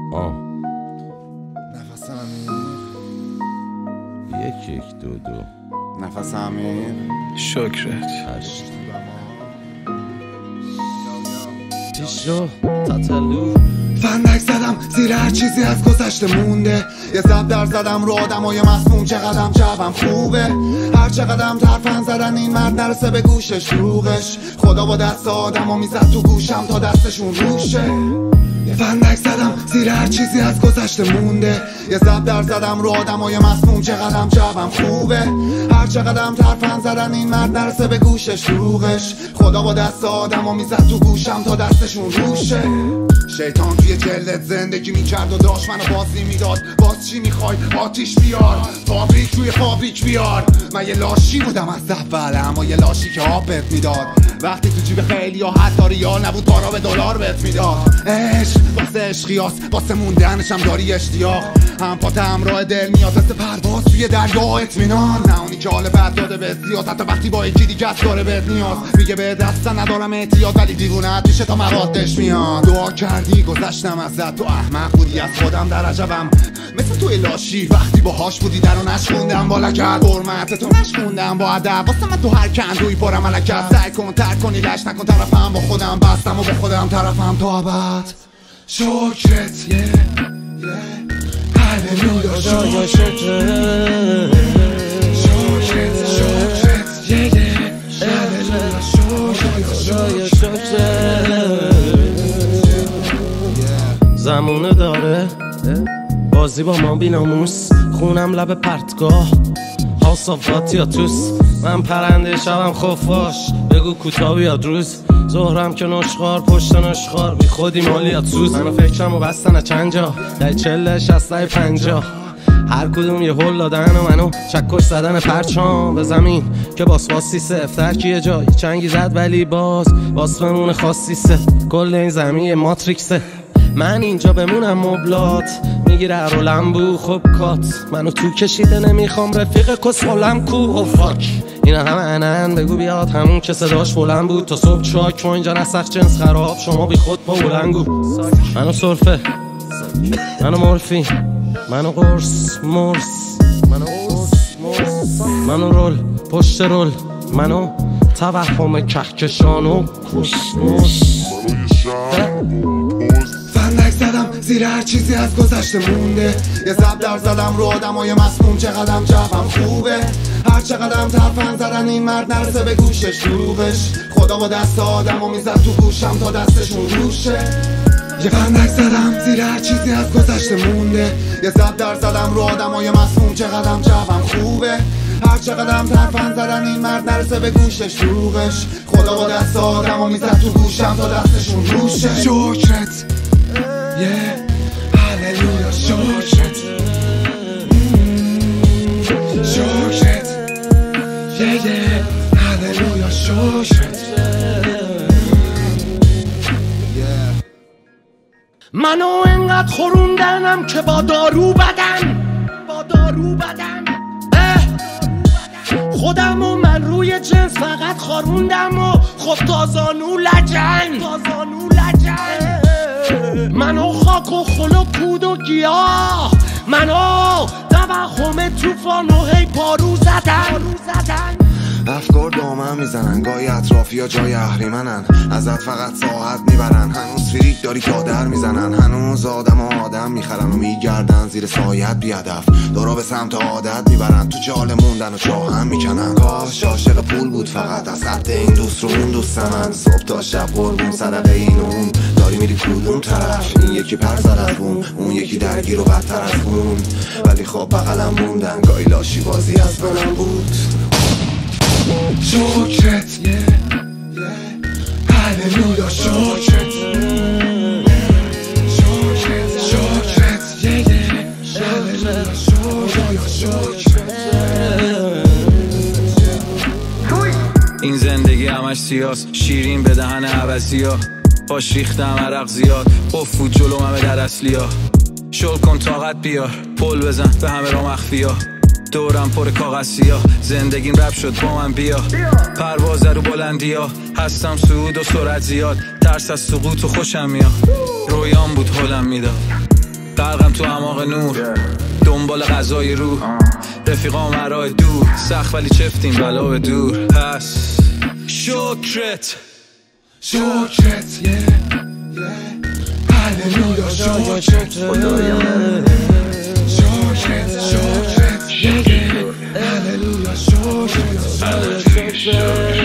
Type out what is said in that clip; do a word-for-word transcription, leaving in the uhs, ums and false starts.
آه نفس عمیق یک یک دو دو نفس عمیق شکرت هشت تیشو تاتلو فندک زدم زیر هر چیزی از گذشته مونده. یه زب در زدم رو آدمای مسموم، چقدرم جوم خوبه. هر چقدرم ترفن زدن این مرد نرسه به گوشش روغش. خدا با دست آدمو میزد تو گوشم تا دستشون روشه. یه فندک زدم زیر هر چیزی از گذشته مونده. یه زب در زدم رو آدمای مسموم، چقدرم جوم خوبه. هر چقدرم ترفن زدن این مرد نرسه به گوشش روغش. خدا با دست آدمو میزد تو گوشم تا دستشون روشه. شیطان توی جلدت زندگی میکرد و داشت منو بازی میداد. باز چی میخوای؟ آتیش بیار، فابریک توی فابریک بیار. من یه لاشی بودم از اول، اما یه لاشی که آب بهت میداد. وقتی تو جیب خیلی یا حتی ریال نبود، بارا به دلار بهت میداد. عشق واسه عشقیاس، واسه موندنشم داری اشتیاق. هم پات همراه دل میاد مثل پرواز توی دریا اطمینان. نه اونی که حال بد داده به زیاد، حتی وقتی با یکی دیگه از داره بهت نیاز. میگه به دستن ندارم احتیاط، ولی دیوونت میشه تا موادش میاد. دعا کردی گذشتم ازت، تو احمق بودی از خودم در عجبم. مثل توی لاشی وقتی باهاش بودی درو نشکوندم با لگت. حرمت تو نشکوندم با ادب، واسه من تو هر کندوی پرم ملکت. سعی کن ترک کنی لش نکن طرفم، با خودم بستم و با خودم طرفم تا ابد. شکرت یه هللویا شکرت شکرت شکرت یه هللویا شکرت. زمونه داره بازی با ما بیناموس، خونم لب پرتگاه هاوس یا توس. من پرنده شبم خفاش، بگو کوتا بیاد روز. ظهرم که نشخار پشت نشخار، بی خودی مالیات سوز. منو فکرم و بستن چند جا، در چله شسته پنجاه. هر کدوم یه هول دادن و منو چکش زدن پرچام به زمین که باس باسی سفتر کیه جایی چنگی زد، ولی باز باس بمونه خاصی سه. کل این زمین ماتریکسه، من اینجا بمونم مبلات میگیره رو لمبو. خب کات منو تو کشیده، نمیخوام رفیق کسخولم کو. او فاک اینا همه انن، بگو بیاد همون که صداش بلند بود. تا صبح چاک ما اینجا نسخ جنس خراب، شما بی خود با بلنگو. منو صرفه، منو مورفین، منو قرص مرس، منو قرص مرس، منو رول پشت رول، منو توهم کهکشان و کسموس. فندک زدم زیر هر چیزی از گذشته مونده. یه زب در زدم رو آدمای مسموم، چقدرم جوم خوبه. هر چقدرم ترفن زدن این مرد نرسه به گوشش روغش. خدا با دست آدمو میزد تو گوشم تا دستشون روشه. یه فندک زدم زیر هر چیزی از گذشته مونده. یه زب در زدم رو آدمای مسموم، چقدرم جوم خوبه. هر چقدرم ترفن زدن این مرد نرسه به گوشش روغش. خدا با دست آدمو میزد تو گوشم تا دستشون روشه. شکرت یه هللویا شکرت شکرت یه یه هللویا شکرت. منو انقدر خوروندنم که با دارو بدن، با دارو بدن خودم و من روی جنس فقط خاروندم و خب تازانو لجن، تازانو لجن. منو خاک و خل و کود و گیاه، منو توهم توفان و هی پارو زدن، پارو زدن. افکار دامن میزنن، گاهی اطرافی ها جای اهریمنن. ازت فقط ساعت میبرن، هنوز فریک داری تا در میزنن. هنوز آدم و آدم میخرن و میگردن زیر سایت بیادف. دارا به سمت عادت میبرن، تو جال موندن و چاه هم میکنن. کاش عاشق پول بود فقط، از خط این دوست رو اون دوست من. صبح تا شب قربون صدقه این و اون، داری میری کدوم طرف؟ این یکی پر زد اون، اون یکی درگیر و بدتر از اون. ولی خب بغلم موندن، گاهی لاشی بازی از منم بود. شکرت یه هللویا شکرت شکرت شکرت یه هللویا شکرت. این زندگی همش سیاس، شیرین به دهن عوضیا. باش ریختم عرق زیاد، افود جلو همه در اصلیا. شل کن طاقت بیار، پل بزن به همه را مخفیا. دورم پر کاغذ سیاه، زندگیم رب شد با من بیا. پرواز رو بلندی ها، هستم صعود و سرعت زیاد. ترس از سقوط و خوشم میاد، رویام بود حالم میداد. غرقم تو اعماق نور دنبال غذای روح رفیقام مرای دور سخت ولی چفتیم بلا به دور پس شکرت شکرت هللویا شکرت شکرت شکرت هللویا شکرت